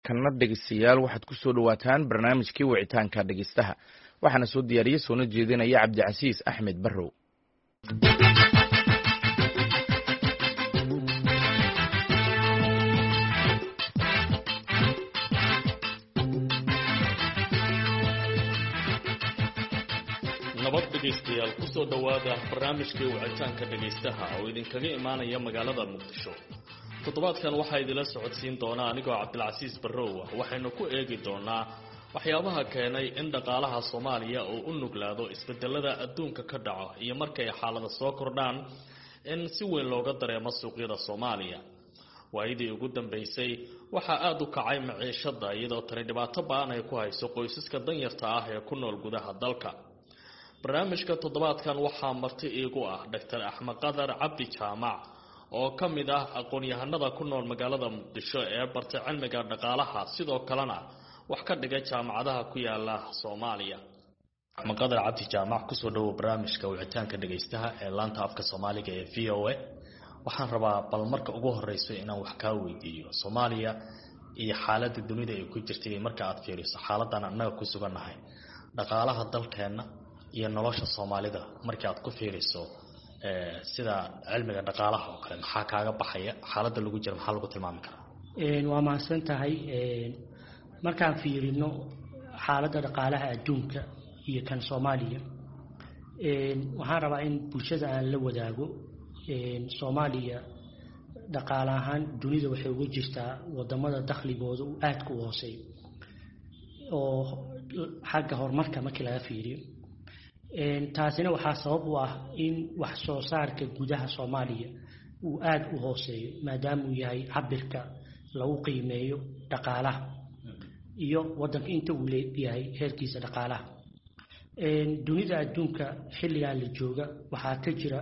kana dhegeystayaal waxaad ku soo dhawaataan barnaamijkii wicitaanka dhegeystaha waxaana soo diyaariyey soona jeedinaya Cabdicasiis Axmed Barrow. nabad dhegeystayaal ku soo dhawaada barnaamijkii wicitaanka dhegeystaha oo idinkaga imaanaya magaalada Muqdisho. toddobaadkan waxaa idila socodsiin doona anigoo Cabdilcasiis Barrow waxaynu ku eegi doonaa waxyaabaha keenay in dhaqaalaha Soomaaliya uu u nuglaado isbedelada adduunka ka dhaco iyo markay xaalada soo kordhaan in si weyn looga dareemo suuqyada Soomaaliya. waayidii ugu dambeysay waxaa aad u kacay maciishada iyadoo tani dhibaato ba'an ay ku hayso qoysaska danyarta ah ee ku nool gudaha dalka. barnaamijka toddobaadkan waxaa marti iigu ah Dr. Axmed Qadar Cabdi Jaamac oo ka mid ah aqoon-yahanada ku nool magaalada Muqdisho ee bartay cilmiga dhaqaalaha sidoo kalena wax ka dhigay jaamacadaha ku yaala Soomaaliya. Axmed Qadar Cabdi Jaamac ku soo dhawow barnaamijka wicitaanka dhageystaha ee laanta afka Soomaaliga ee VOA. waxaan rabaa bal marka ugu horeyso inaan wax ka weydiiyo Soomaaliya iyo xaaladda dunida ay ku jirtay marka aad fiiriso xaaladan annaga ku suganahay dhaqaalaha dalkeena iyo nolosha Soomaalida marka aad ku fiiriso sida cilmiga dhaqaalaha oo kale maxaa kaaga baxaya xaaladda lagu jiro maxaa lagu tilmaami karaa? waa mahadsan tahay markaan fiirino xaaladda dhaqaalaha adduunka iyo kan Soomaaliya waxaan rabaa in bulshada aan la wadaago Soomaaliya dhaqaale ahaan dunida waxay ugu jirtaa wadamada dakhligooda uu aad ku hooseeyo oo xagga horumarka markii laga fiiriyo taasina waxaa sabab u ah in wax soo saarka gudaha Soomaaliya uu aad u hooseeyo maadaama uu yahay cabirka lagu qiimeeyo dhaqaalaha iyo wadanka inta uu leeyahay heerkiisa dhaqaalaha. dunida adduunka xilligan la jooga waxaa ka jira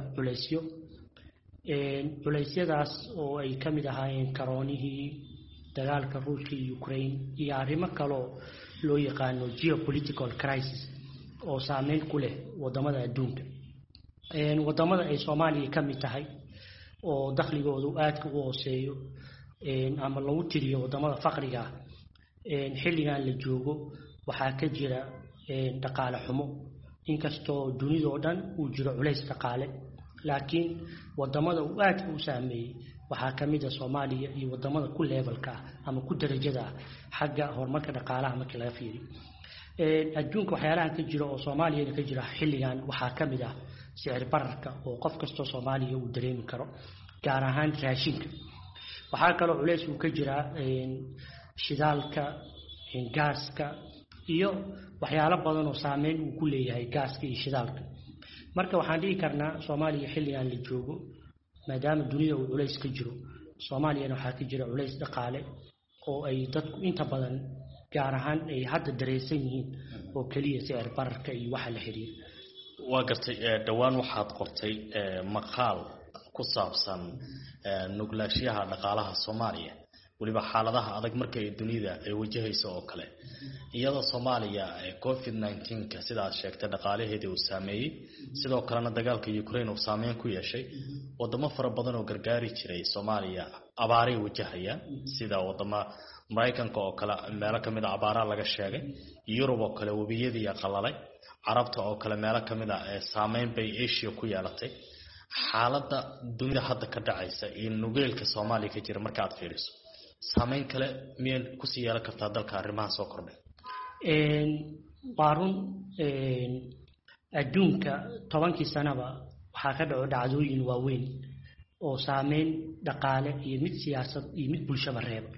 culeysyadaas oo ay ka mid ahaayeen karoonihii dagaalka Ruushka iyo Ukraine iyo arrimo kale oo loo yaqaano geopolitical crisis oo saameyn ku leh wadamada adduunka. wadamada ay Soomaaliya ka mid tahay oo dakhligoodu aad u hooseeyo ama lagu tiriyo wadamada faqriga xilligan la joogo waxaa ka jira dhaqaale xumo inkastoo dunida oo dhan uu jiro culeys dhaqaale laakiin wadamada uu aad u saameeyay waxaa ka mid ah Soomaaliya iyo wadamada ku levelka ama ku darajada xagga horumarka dhaqaalaha marka laga fiiriyo. adduunka waxyaalaha ka jira oo Soomaaliya ka jira xilligan waxaa ka mid ah sicir bararka oo qof kasto Soomaaliya uu dareemi karo gaar ahaan raashinka. waxaa kale oo culeys uu ka jira shidaalka gaaska iyo waxyaalo badan oo saameyn uu ku leeyahay gaaska iyo shidaalka. marka waxaan dhihi karnaa Soomaaliya xilligan la joogo maadaama dunida uu culeys ka jiro Soomaaliyana waxaa ka jira culeys dhaqaale oo ay dadku inta badan gaar ahaan ay hadda dareysan yihiin oo kaliya sicir bararka iyo waxa la xiriir. waa gartay dhawaan waxaad qortay maqaal ku saabsan nuglaashiyaha dhaqaalaha Soomaaliya waliba xaaladaha adag markay dunida ay wajahayso oo kale iyadoo Soomaaliya COVID-19 ka sidaas sheegtay dhaqaalaheeda uu saameeyay sidoo kalena dagaalka Ukraine uu saameyn ku yeeshay wadamo fara badan oo gargaari jiray Soomaaliya abaaray wajahayaan sida wadamo Mareykanka oo kale meelo kamid ah abaara laga sheegay Yurub oo kale wabiyadii qalalay Carabta oo kale meelo kamid ah saameyn bay Asia ku yeelatay. xaaladda dunida hadda ka dhacaysa iyo nugeelka Soomaaliya ka jira marka aad fiiriso saameyn kale miyay ku sii yeelan kartaa dalka arrimaha soo kordhay? waarun adduunka 10 sanaba waxaa ka dhaco dhacdooyin waaweyn oo saameyn dhaqaale iyo mid siyaasad iyo mid bulshada reeba.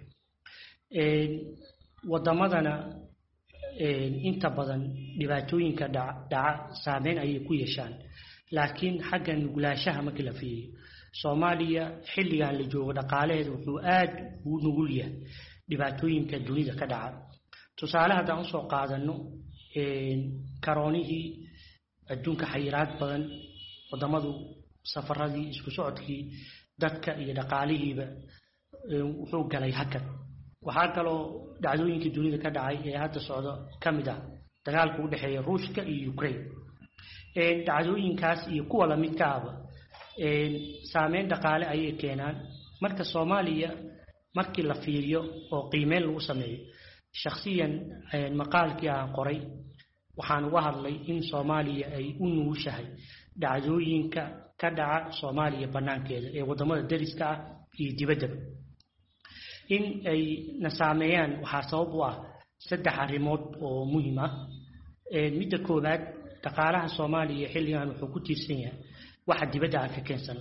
wadamadana inta badan dhibaatooyinka dhaca saameyn ayay ku yeeshaan laakiin xagga nuglaashaha markii la fiiriyo Soomaaliya xilligan la joogo dhaqaalaheedu wuxuu aad u nugul yahay dhibaatooyinka dunida ka dhaca. tusaale haddaan soo qaadano karoonihii adduunka xayiraad badan wadamadu safaradii isku socodkii dadka iyo dhaqaalihiiba wuxuu galay hakad. waxaa kaloo dhacdooyinka dunida ka dhacay ee hadda socdo ka mid ah dagaalka u dhaxeeya Ruushka iyo Ukraine. dhacdooyinkaas iyo kuwa la midka ah saameyn dhaqaale ayay keenaan. marka Soomaaliya markii la fiiriyo oo qiimeyn lagu sameeyo shakhsiyan maqaalkii aan qoray waxaan uga hadlay in Soomaaliya ay u nugushahay dhacdooyinka ka dhaca Soomaaliya banaankeeda ee wadamada dariska ah iyo dibadda in ay nasaameeyaan waxaa sabab u ah saddex arrimood oo muhiim ah midda koowaad dhaqaalaha Soomaaliya xilligan wuxuu ku tiirsan yahay waxa dibadda ah ka keensan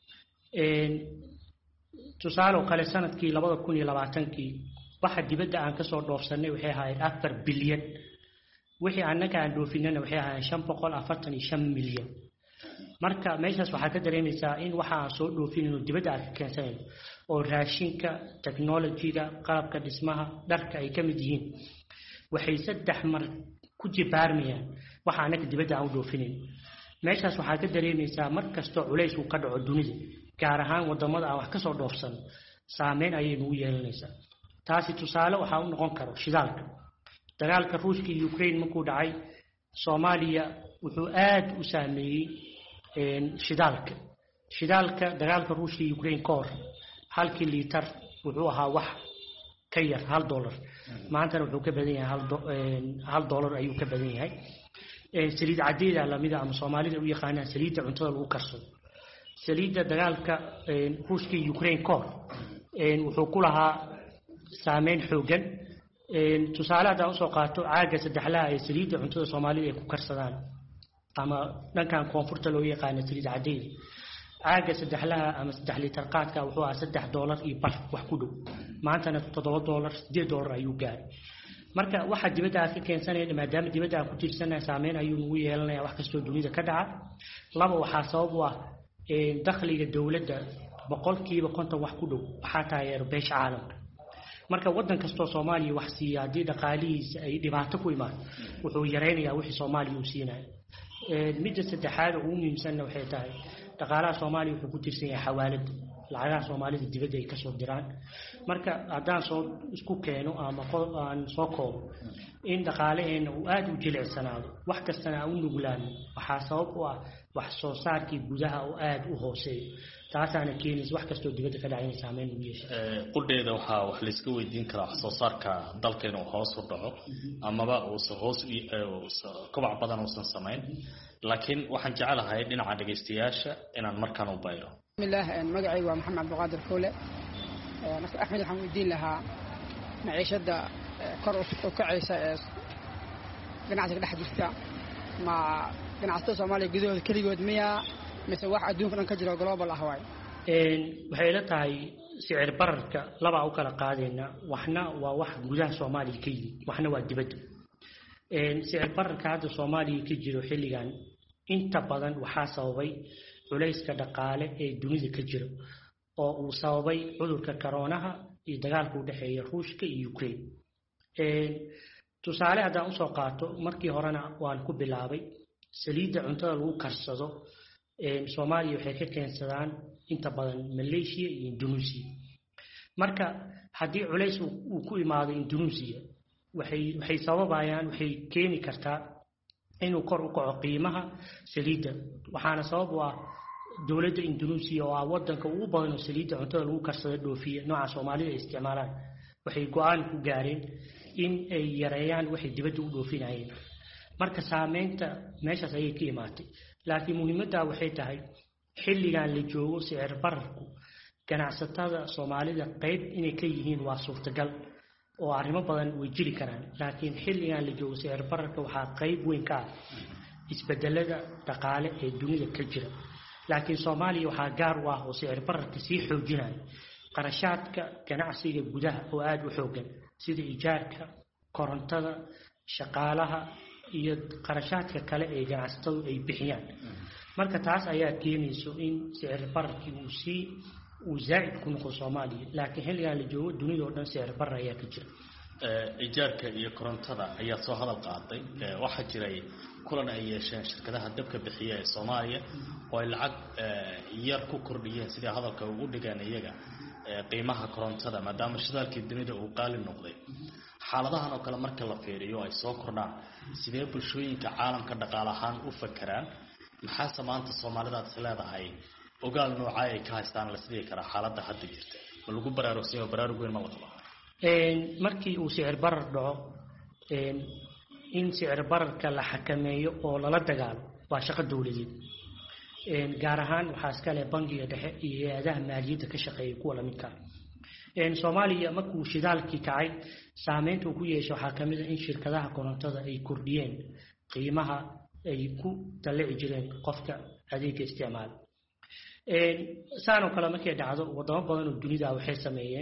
tusaale kale sanadkii 2020kii waxa dibadda aan ka soo dhoofsanay waxay ahayd 4 bilyan wixii annaka aan dhoofinana waxay ahayd 545 milyan marka meeshaas waxaa ka dareemaysaa in waxa aan soo dhoofinayno dibadda aan ka keensanayno oo raashinka technology-ga qalabka dhismaha dharka ay ka mid yihiin waxay saddex mar ku jibaarmayaan waxa annaka dibadda aan u dhoofinayno meeshaas waxaa ka dareemaysaa mar kasta culays uu ka dhaco dunida gaar ahaan wadamada aan wax ka soo dhoofsan saameyn ayay nagu yeelanaysaa taasi tusaale waxa uu noqon karo shidaalka dagaalka Ruushka iyo Ukraine markuu dhacay Soomaaliya wuxuu aad u saameeyay shidaalka dagaalka Ruushka iyo Ukraine koor halkii liitar wuxuu ahaa wax ka yar $1 maanta wuxuu ka badan yahay $1 ayuu ka badan yahay saliid cadeeda lamida ama Soomaalida u yaqaanaan saliidda cuntada lagu karsado saliidda dagaalka Ruushka iyo Ukraine koor wuxuu ku lahaa saameyn xoogan tusaale haddaan usoo qaato caaga saddexlaha ee saliidda cuntada Soomaalida ay ku karsadaan ama dhankan koonfurta loo yaqaano saliid cadeeda caaga saddexlaha ama 3 litir qaadka wuxuu ahaa $3 iyo bar wax ku dhow maantana $7 $8 ayuu gaaray marka waxa dibadda ka keensanaya maadaama dibadda ku tiirsanaa saameyn ayuu ugu yeelanayaa wax kastoo dunida ka dhaca laba waxa sabab u ah dakhliga dawladda 50% wax ku dhow waxa taageero beesha caalamka marka wadan kastoo Soomaaliya wax siiya hadii dhaqaalihiisa ay dhibaato ku imaan wuxuu yareynayaa wixii Soomaaliya uu siinayo midda saddexaad oo muhiimsan waxay tahay dhaqaalaha Soomaaliya wuxuu ku tiirsan yahay xawaalada lacagaha Soomaalida dibadda ay ka soo diraan marka haddaan soo isku keeno ama aan soo koobo in dhaqaalaheena uu aad u jilicsanaado wax kastana uu nuglaan waxa sabab u ah wax soo saarkii gudaha oo aad u hooseeyo taasana keenaysa wax kastoo dibadda ka dhacay saameyn u yeesho qudheeda waxa wax la iska weydiin karaa wax soo saarka dalkeena oo hoos u dhaco amaba uu hoos kobac badan uusan sameyn laakiin waxaan jecelahay dhinaca dhageystayaasha inaan markaan u bayro bismillah magacaygu waa maxamed abduqaadir koole axmed waxaan weydiin lahaa maciishada kor u kacaysa ee ganacsiga dhex jirta ma ganacsatada Soomaaliya gudahooda kaligood miyaa mise wax adduunka dhan ka jiro global ah waay waxay la tahay sicir bararka laba u kala qaadayna waxna waa wax gudaha Soomaaliya ka yimid waxna waa dibadda sicir bararka hadda Soomaaliya ka jiro xilligan inta badan waxa sababay culayska dhaqaale ee dunida ka jiro oo uu sababay cudurka corona iyo dagaalka u dhaxeeya Ruushka iyo Ukraine tusaale haddaan usoo qaato markii horena waan ku bilaabay saliidda cuntada lagu karsado Soomaaliya waxay ka keensadaan inta badan Malaysia iyo Indonesia marka haddii culays uu ku imaado Indonesia waxay sababayaan waxay keeni kartaa inuu kor u kaco qiimaha saliidda waxaana sabab u ah dawladda Indonesia oo wadanka ugu badan oo saliidda cuntada lagu karsado dhoofiya nooca Soomaalida isticmaalaan waxay go'aan ku gaareen in ay yareeyaan waxay dibadda u dhoofinayeen marka saameynta meeshaas ayay ka imaatay laakiin muhiimadda waxay tahay xilligan la joogo sicir bararku ganacsatada Soomaalida qayb inay ka yihiin waa suurtagal oo arrimo badan way jiri karaan laakiin xilligan la joogo sicir bararka waxa qayb weyn ka ah isbedelada dhaqaale ee dunida ka jira laakiin Soomaaliya waxa gaar u ah oo sicir bararka sii xoojinaya qarashaadka ganacsiga gudaha oo aad u xoogan sida ijaarka korontada shaqaalaha iyo qarashaadka kale ee ganacsatadu ay bixiyaan marka taas ayaa keenayso in sicir bararkii uu zaid ku noqdo Soomaaliya laakiin xilligan la joogo dunida oo dhan sicir barar ayaa ka jira ijaarka iyo korontada ayaa soo hadal qaaday waxa jiray kulan ay yeesheen shirkadaha dabka bixiya ee Soomaaliya oo ay lacag yar ku kordhiyeen sida hadalka ugu dhigaan iyaga qiimaha korontada maadaama shidaalkii dunida uu qaali noqday xaaladahan oo kale marka la fiiriyo ay soo kordhaan sidee bulshooyinka caalamka dhaqaale ahaan u fakaraan maxaa maanta Soomaalida leedahay ogaal nooca ay ka haystaan la sidii kara xaaladda hadda jirta lagu baraarugsan baraarug weyn ma la qabo markii uu sicir barar dhaco in sicir bararka la xakameeyo oo lala dagaalo waa shaqo dawladeed gaar ahaan waxaa iska leh bangiga dhexe iyo hay'adaha maaliyadda ka shaqeeya kuwa la midka Soomaaliya markuu shidaalkii kacay saameynta uu ku yeeshay waxaa ka mid ah in shirkadaha korontada ay kordhiyeen qiimaha ay ku dalici jireen qofka adeegga isticmaal saanoo kale markay dhacdo wadamo badan oo dunida waxay sameeyeen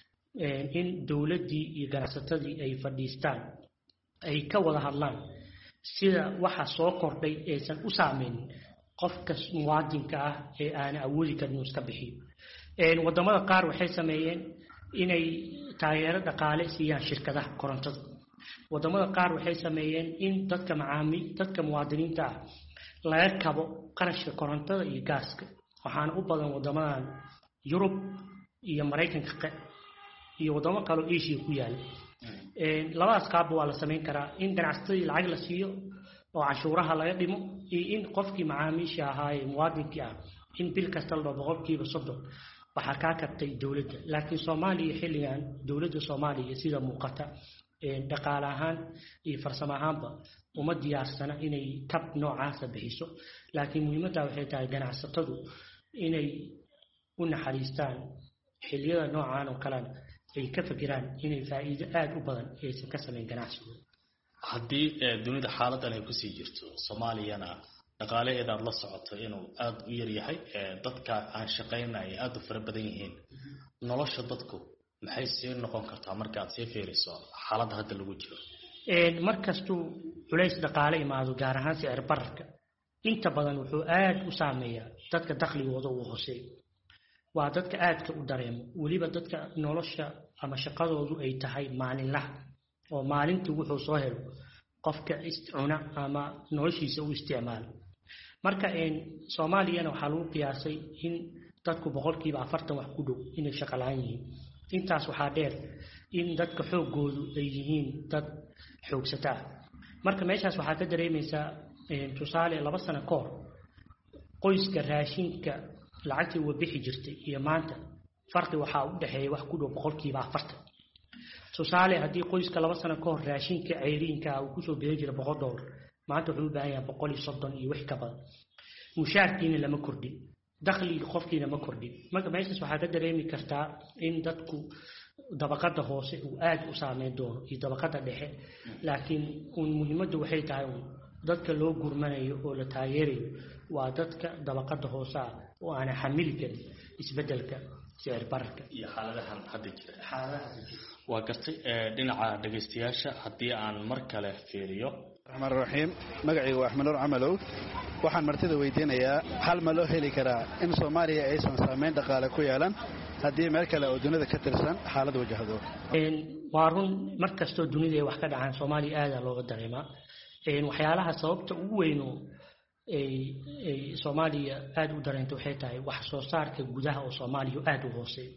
in dawladdii iyo ganacsatadii ay fadhiistaan ay ka wada hadlaan sida waxa soo kordhay aysan u saameynin qofka muwaadinka ah ee aan awoodi karin iska bixiyo wadamada qaar waxay sameeyeen inay taageero dhaqaale siiyaan shirkadaha korontada wadamada qaar waxay sameeyeen in dadka muwaadiniinta ah laga kabo qarashka korontada iyo gaaska waxaana u badan wadamadan Yurub iyo Mareykanka iyo wadamo kale oo Asia ku yaal labadaas qaab waa la sameyn karaa in ganacsatada lacag la siiyo oo cashuuraha laga dhimo iyo in qofkii macaamiisha ahaa ee muwaadinka ah in bil kasta la 30% waxa ka kabtay dawladda laakiin Soomaaliya xilligan dawladda Soomaaliya sida muuqata dhaqaale ahaan iyo farsamo ahaanba uma diyaarsana inay kab noocaas bixiso laakiin muhiimadda waxay tahay ganacsatadu inay u naxariistaan xilliyada noocaan oo kale ay ka fikiraan inay faa'iido aad u badan aysan ka sameyn ganacsiga haddii dunida xaaladan ay ku sii jirto Soomaaliyana dhaqaaleheeda aad la socoto inuu aad u yar yahay dadka aan shaqeynay aad u fara badan yihiin nolosha dadku maxay sii noqon kartaa marka aad sii fiiriso xaaladda hadda lagu jiro markastuu culays dhaqaale imaado gaar ahaan sicir bararka inta badan wuxuu aad u saameeyaa dadka dakhligooda uu hooseeyo waa dadka aadka u dareemo waliba dadka nolosha ama shaqadoodu ay tahay maalinlaha oo maalintii wuxuu soo helo qofka cuna ama noloshiisa u isticmaalo marka Soomaaliyana waxa lagu qiyaasay in dadku 40% wax ku dhow inay shaqo la'aan yihiin intaas waxaa dheer in dadka xoogoodu ay yihiin dad xoogsata marka meeshaas waxaa ka dareemaysaa tusaale 2 sano ka hor qoyska raashinka lacagtii uu bixi jirtay iyo maanta farqi waxa u dhaxeeya wax ku dhow 40%. tusaale haddii qoyska 2 sano ka hor raashinka ceyriinka uu ku soo bixin jiray $100 maanta wuxuu u baahan yahay 130 iyo wax ka badan mushaarkiina lama kordhin dakhliga qofkiina ma kordhin marka meeshaas waxaa ka dareemi kartaa in dadku dabaqada hoose uu aad u saameyn doono iyo dabaqada dhexe laakiin muhiimaddu waxay tahay dadka loo gurmanayo oo la taageerayo waa dadka dabaqada hoose oo aan xamili karin isbedelka sicir bararka iyo xaaladahan hadda jira waa gartay dhinaca dhageystayaasha haddii aan mar kale fiiriyo الرحمن الرحيم magacaygu waa Axmed Nuur Camalow waxaan martida weydiinayaa hal ma loo heli karaa in Soomaaliya aysan saameyn dhaqaale ku yeelan haddii meel kale oo dunida ka tirsan xaalad wajahdo waa run markastoo dunida ay wax ka dhacaan Soomaaliya aad looga dareemaa waxyaalaha sababta ugu weyn oo Soomaaliya aad u dareento waxay tahay wax soo saarka gudaha oo Soomaaliya aad u hooseeyo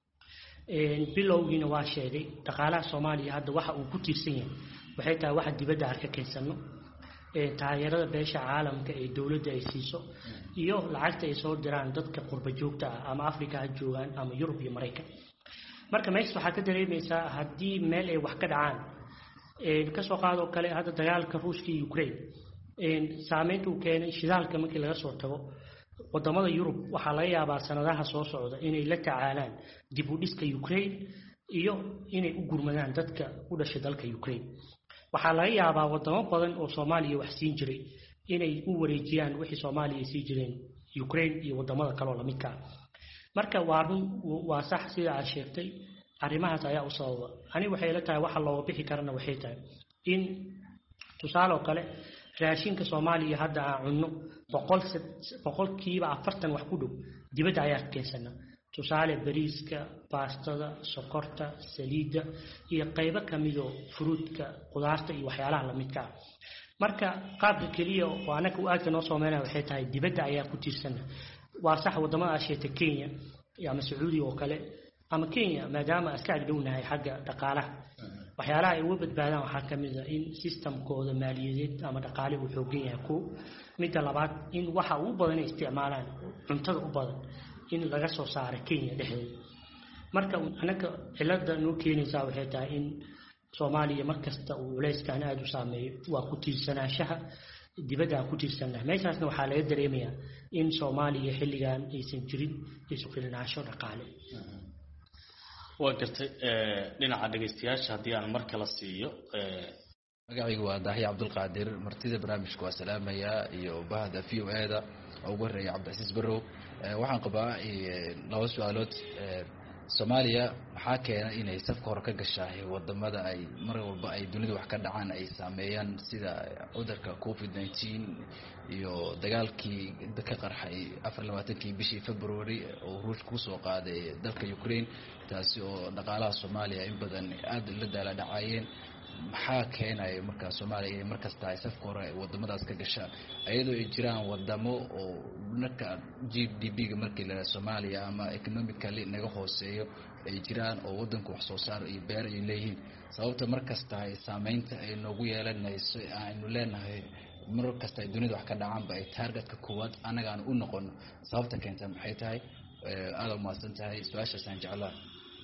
bilowgiina waa sheegay dhaqaalaha Soomaaliya hadda waxa uu ku tiirsan yahay waxay tahay waxa dibadda ka keensano taageerada beesha caalamka ee dawladda ay siiso iyo lacagta ay soo diraan dadka qurba joogta ah ama Afrika ha joogaan ama Yurub iyo Mareykan marka meesha waxa ka dareemaysaa haddii meel ay wax ka dhacaan ka soo qaado kale hadda dagaalka Ruushka iyo Ukraine saameynta uu keenay shidaalka markii laga soo tago wadamada Yurub waxa laga yaabaa sanadaha soo socda inay la tacaalaan dib u dhiska Ukraine iyo inay u gurmadaan dadka u dhashay dalka Ukraine waxa laga yaabaa wadamo badan oo Soomaaliya wax siin jiray inay u wareejiyaan wixii Soomaaliya siin jireen Ukraine iyo wadamada kale oo la midka marka waa sax sida aad sheegtay arrimahaas ayaa u sababa ani waxay la tahay waxa loo bixi karana waxay tahay in tusaale kale raashinka Soomaaliya hadda aan cunno 40% wax ku dhow dibadda ayaa keensana tusaale bariiska baastada sokorta saliidda iyo qaybo kamid oo fruitka qudaarta iyo waxyaalaha la midka marka qaabka kaliya oo anaka u aad noo Soomaaliya waxay tahay dibadda ayaa ku tiirsan waa sax wadamada Aasiya Kenya ama Sacuudi oo kale ama Kenya maadaama aska dhownahay xagga dhaqaalaha waxyaalaha ay uga badbaadaan waxaa kamid ah in systemkooda maaliyadeed ama dhaqaale uu xooggan yahay ku mid labaad in waxa uu badan isticmaalaan cuntada u badan in laga soo saaro Kenya dhexdeeda marka anaga cilada noo keenaysaa waxay tahay in Soomaaliya markasta uu culeyskan aad u saameeyo waa ku tiirsanaashaha dibadda ku tiirsanahay meeshaasna waxaa laga dareemayaa in Soomaaliya xilligan aysan jirin isu filnaansho dhaqaale waa gartay dhinaca dhageystayaasha haddii aan mar kala siiyo magacaygu waa Daahiye Cabdulqaadir martida barnaamijka waa salaamaya iyo bahda VOA-da ugu horeeya Cabdicasiis Barrow waxaan qabaa laba su'aalood Soomaaliya maxaa keenay inay safka hore ka gashay wadamada ay mar walba ay dunida wax ka dhacaan ay saameeyaan sida cudurka COVID-19 iyo dagaalkii ka qarxay 24kii bishii February oo Ruushka ku soo qaaday dalka Ukraine taasi oo dhaqaalaha Soomaaliya in badan aad la daalaa dhacayeen maxaa keenay marka Soomaaliya inay markasta ay safka hore wadamadaas ka gashaan ayadoo ay jiraan wadamo oo marka GDP-ga markii la Soomaaliya ama economically naga hooseeyo ay jiraan oo wadanku wax soo saar iyo beer ay leeyihiin sababta markasta ay saameynta ay noogu yeelanayso aanu leenahay markasta ay dunida wax ka dhacaan ba ay targetka koowaad anaga aan u noqon sababta keenta maxay tahay aad u maasan tahay su'aashaas aan jeclaa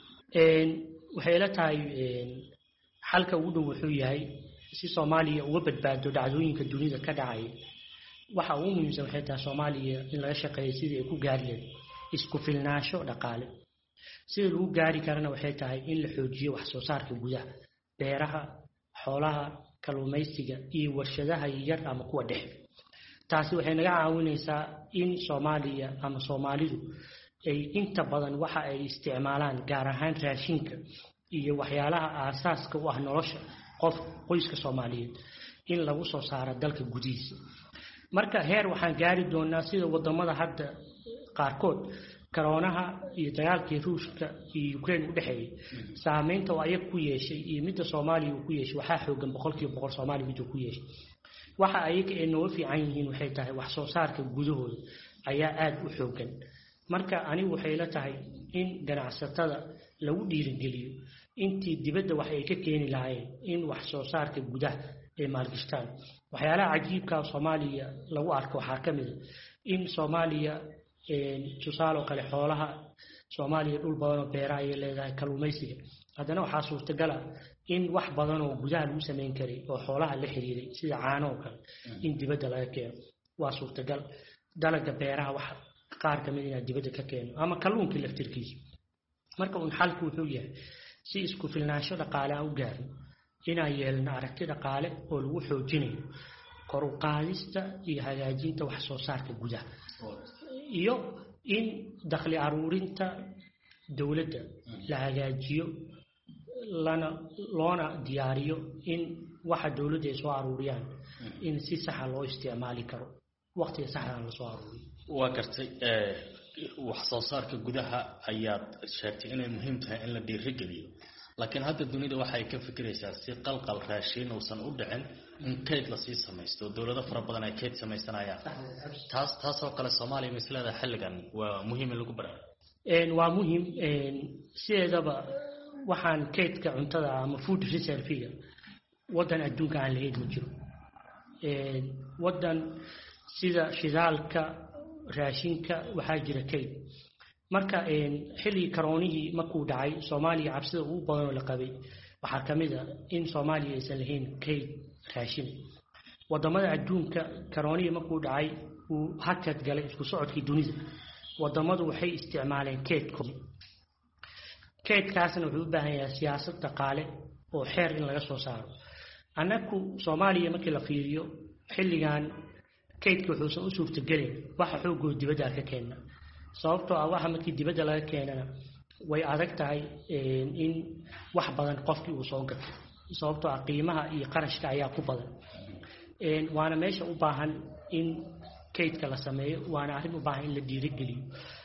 waxay la tahay xalka ugu dhow wuxuu yahay si Soomaaliya uga badbaado dhacdooyinka dunida ka dhacay waxa ugu muhiimsan waxay tahay Soomaaliya in laga shaqeeyo sidii ay ku gaari lahayd isku filnaansho dhaqaale sidii lagu gaari karana waxay tahay in la xoojiyo wax soo saarka gudaha beeraha xoolaha kalluumaysiga iyo warshadaha yar ama kuwa dhexe taasi waxay naga caawinaysaa in Soomaaliya ama Soomaalidu ay inta badan waxa ay isticmaalaan gaar ahaan raashinka iyo waxyaalaha aasaaska u ah nolosha qoyska Soomaaliyeed in lagu soo saaro dalka gudihiisa marka heer waxaan gaari doonaa sida wadamada hadda qaarkood corona iyo dagaalkii Ruushka iyo Ukraine u dhaxeeyay saameynta oo ay ku yeeshay iyo midda Soomaaliya ku yeeshay waxa xoogan 100% Soomaaliya mid ku yeeshay waxa ay ka inoo fiican yihiin waxay tahay wax soo saarka gudahooda ayaa aad u xoogan marka anigu waxay la tahay in ganacsatada lagu dhiirigeliyo intii dibadda wax ay ka keeni lahaayeen in wax soo saarka gudaha ay maalgashtaan waxyaalaha cajiibka Soomaaliya lagu arko waxaa kamid in Soomaaliya tusaale kale xoolaha Soomaaliya dhul badan oo beeraha ay leedahay kalluumaysiga haddana waxaa suurtagal ah in wax badan oo gudaha lagu sameyn karay oo xoolaha la xiriiray sida caano oo kale in dibadda laga keeno waa suurtagal dalaga beeraha wax qaar kamid ah dibadda ka keeno ama kalluunka laftirkiisa marka uu xalku wuxuu yahay si isku filnaansho dhaqaale u gaaro inay yeelna aragti dhaqaale oo lagu xoojinayo kor u qaadista iyo hagaajinta wax soo saarka gudaha iyo in dakhli aruurinta dawladda la hagaajiyo loona diyaariyo in waxa dawladda ay soo aruuriyaan in si sax ah loo isticmaali karo waqtiga sax ah la soo aruuriyo waa gartay wax soo saarka gudaha ayaad sheegtay inay muhiim tahay in la dhiirigeliyo laakiin hadda dunida waxay ka fikiraysaa si qalqal raashin uusan u dhicin in kayd la sii samaysto dawlado fara badan ay kayd samaysanayaan taasoo kale Soomaaliya mislada xilligan waa muhiim in lagu baraarugo waa muhiim sideedaba waxaan kaydka cuntada ama food reserve wadan adduunka aan lahayn ma jiro wadan sida shidaalka raashinka waxaa jira kayd marka xilli karoonihii markuu dhacay Soomaaliya cabsida ugu badan oo la qabay waxaa kamid ah in Soomaaliya aysan lahayn kayd raashin wadamada adduunka karoonihii markuu dhacay uu hakad galay isku socodkii dunida wadamadu waxay isticmaaleen kaydkaasna wuxuu u baahan yahay siyaasad dhaqaale oo xeer in laga soo saaro anaku Soomaaliya markii la fiiriyo xilligan kaydka wuxuu u suurtagelin waxa xoogoo dibadda ka keena sababtoo ah waxa markii dibadda laga keenana way adag tahay in wax badan qofkii uu soo gato sababtoo ah qiimaha iyo qarashka ayaa ku badan waana meesha u baahan in kaydka la sameeyo waana arrin u baahan in la dhiirigeliyo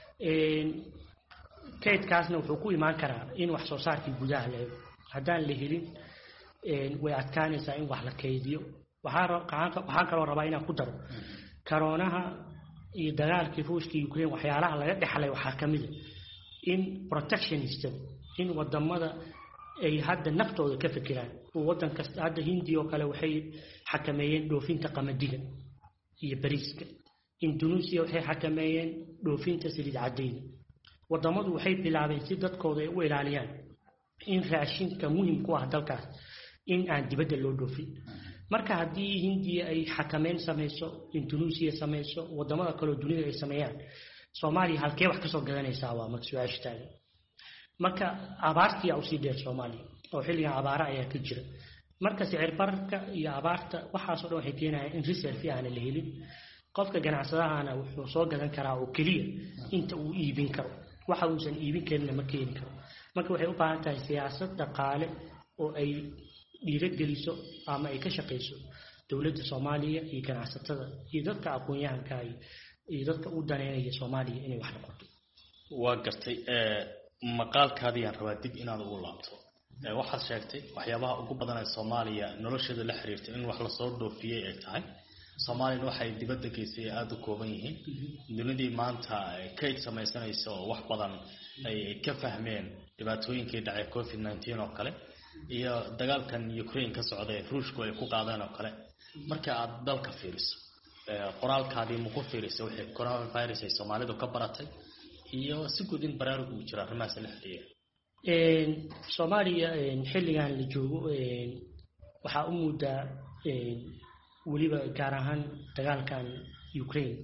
kaydkaasna wuxuu ku imaan karaa in wax soo saarkii gudaha la helo haddaan la helin way adkaanaysaa in wax la kaydiyo waxaan kaloo rabaa inaan ku daro karoonaha iyo dagaalkii Ruushka iyo Ukraine waxyaalaha laga dhaxlay waxaa kamid ah in protectionism in wadamada ay hadda naftooda ka fikiraan oo wadan kasta hadda Hindiya oo kale waxay xakameeyeen dhoofinta qamadiga iyo bariiska Indonesia waxay xakameeyeen dhoofinta saliid cadayda wadamadu waxay bilaabeen si dadkooda ay u ilaaliyaan in raashinka muhiim ku ah dalkaas in aan dibadda loo dhoofin marka haddii hindiya ay xakameyn samayso indonesia samayso wadamada kale oo dunida ay sameeyaan soomaaliya halkee wax kasoo gadanaysaa waa marka su-aasha taagan marka abaartiyaa usii dheer soomaaliya oo xilligan abaara ayaa ka jira marka sicir bararka iyo abaarta waxaasoo dhan waxay keenayaan in reserve aana la helin qofka ganacsadahana wuxuu soo gadan karaa oo keliya inta uu iibin karo waxa uusan iibin karinna ma keeni karo marka waxay u baahan tahay siyaasad dhaqaale oo ay dhiirageliso ama ay ka shaqayso dowladda soomaaliya iyo ganacsatada iyo dadka aqoon-yahanka iyo dadka u daneynaya soomaaliya inay wax noqoto waa gartay maqaalkaadiyaan rabaa dib inaad ugu laabto waxaad sheegtay waxyaabaha ugu badan ee soomaaliya nolosheeda la xiriirta in wax lasoo dhoofiyey ay tahay soomaaliyana waxay dibadda geysay aada u kooban yihiin dunidii maanta kayd samaysanaysa oo wax badan ay ka fahmeen dhibaatooyinkii dhacay covid-19 oo kale iyo dagaalkan Ukraine ka socday Ruushku ay ku qaadeen oo kale marka aad dalka fiiriso qoraalkaadii ma ku fiiriso wixii coronavirus ay Soomaalidu ka baratay iyo si guud in baraarug uu jira arrimahaas la xiriira Soomaaliya xilligan la joogo waxa uu mudaa waliba gaar ahaan dagaalkan Ukraine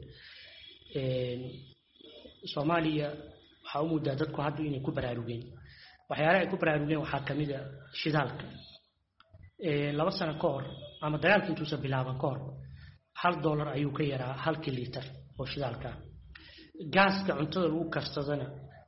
Soomaaliya waxa uu mudaa dadku hadda inay ku baraarugeen waxyaalaha ay ku baraarugeen waxaa kamid ah shidaalka 2 sano ka hor ama dagaalkii intuu bilaaban ka hor $1 ayuu ka yaraa 1 litir oo shidaalka gaaska cuntada lagu karsadana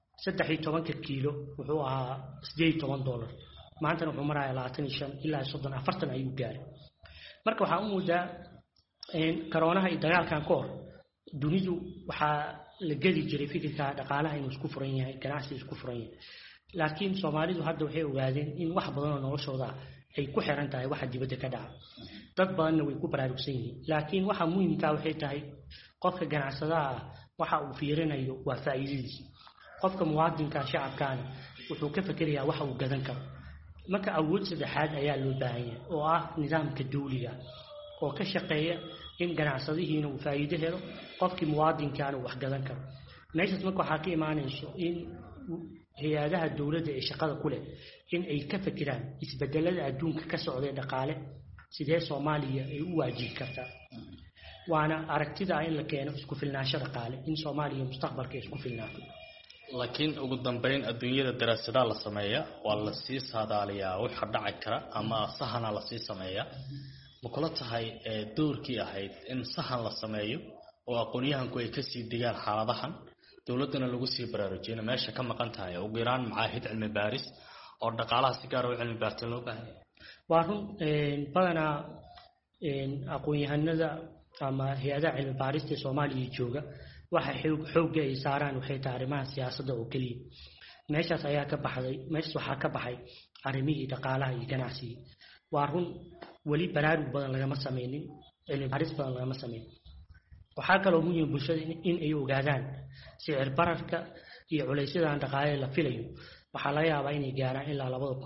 13 kiilo wuxuu ahaa $18 maanta wuxuu marayaa 25 ilaa 40 ayuu gaaray marka waxa uu mudaa corona iyo dagaalkan ka hor dunidu waxa la gadi jiray fikirka dhaqaalaha inuu isku furan yahay ganacsi isku furan yahay laakiin Soomaalidu hadda waxay ogaadeen in wax badan oo noloshooda ay ku xiran tahay waxa dibadda ka dhaca dad badanna way ku baraarugsan yihiin laakiin waxa muhiimka waxay tahay qofka ganacsadaha waxa uu fiirinayo waa faa'iidadiisa qofka muwaadinka shacabkaana wuxuu ka fikirayaa waxa uu gadan karo marka awood saddexaad ayaa loo baahan yahay oo ah nidaamka dawliga oo ka shaqeeya in ganacsadihiina uu faa'iido helo qofkii muwaadinkaana wax gadan karo meeshaas marka waxaa ka imaanayso in hay'adaha dawladda ee shaqada ku leh in ay ka fikiraan isbedelada adduunka ka socda dhaqaale sidee Soomaaliya ay u waajihi kartaa waana aragtida in la keeno isku filnaansho dhaqaale in Soomaaliya mustaqbalka isku filnaato laakiin ugu dambeyn adduunyada daraasadaha la sameeyaa waa la sii saadaaliyaa waxa dhaci kara ama sahana la sii sameeyaa ma kula tahay doorkii ahayd in sahan la sameeyo oo aqoonyahanku ay ka sii digaan xaaladahan dawladana lagu sii baraarujiyay meesha ka maqan tahay ugu yaraan macaahid cilmi baaris oo dhaqaalaha si gaar ah cilmi baartin loo baahan yahay waa run badana aqoonyahanada ama hay'adaha cilmi baarista Soomaaliya jooga waxa xoog ay saaraan waxay tahay arrimaha siyaasadda oo kaliya meeshaas ayaa ka baxday meeshaas waxa ka baxay arrimihii dhaqaalaha iyo ganacsiga waa run wali baraarug badan lagama sameeynin cilmi baaris badan lagama sameeynin waxaa kaloo muhiim bulshada in ay ogaadaan sicir bararka iyo culaysyada dhaqaale la filayo waxaa laga yaabaa inay gaaraan ilaa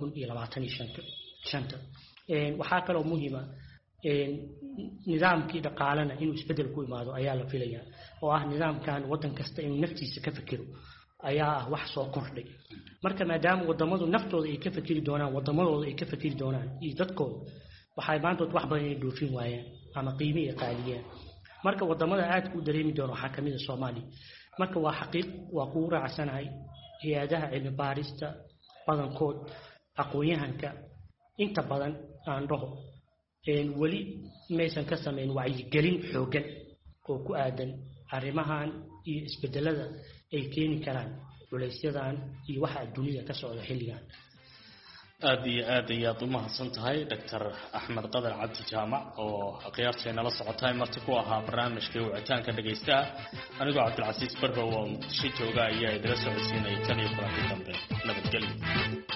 2025 waxaa kaloo muhiim ah nidaamkii dhaqaalena inuu isbedel ku imaado ayaa la filayaa oo ah nidaamkan wadan kasta inuu naftiisa ka fikiro ayaa ah wax soo kordhay marka maadaama wadamadu naftooda ay ka fikiri doonaan wadamadooda ay ka fikiri doonaan iyo dadkooda waxay maantood wax badan ay dhoofin waayaan ama qiimo ay qaaliyaan marka wadamada aad ku dareemi doona waxa kamid ah Soomaaliya marka waa xaqiiq waa ku raacsanahay hay'adaha cilmi baarista badankood aqoonyahanka inta badan aan dhaho wali maysan ka sameyn wacyigelin xoogan oo ku aadan arrimahan iyo isbedelada ay keeni karaan culeysyadan iyo waxa dunida ka socda xilligan aad iyo aad ayaad u mahadsan tahay Dr. Axmed Qadar Cabdi Jaamac oo aqoonteena la socotay marti ku ahaa barnaamijka wicitaanka dhageystaha anigoo Cabdilcasiis Barrow oo Muqdisho jooga ayaa idila socodsiinay tan iyo kulanti dambe nabadgelyo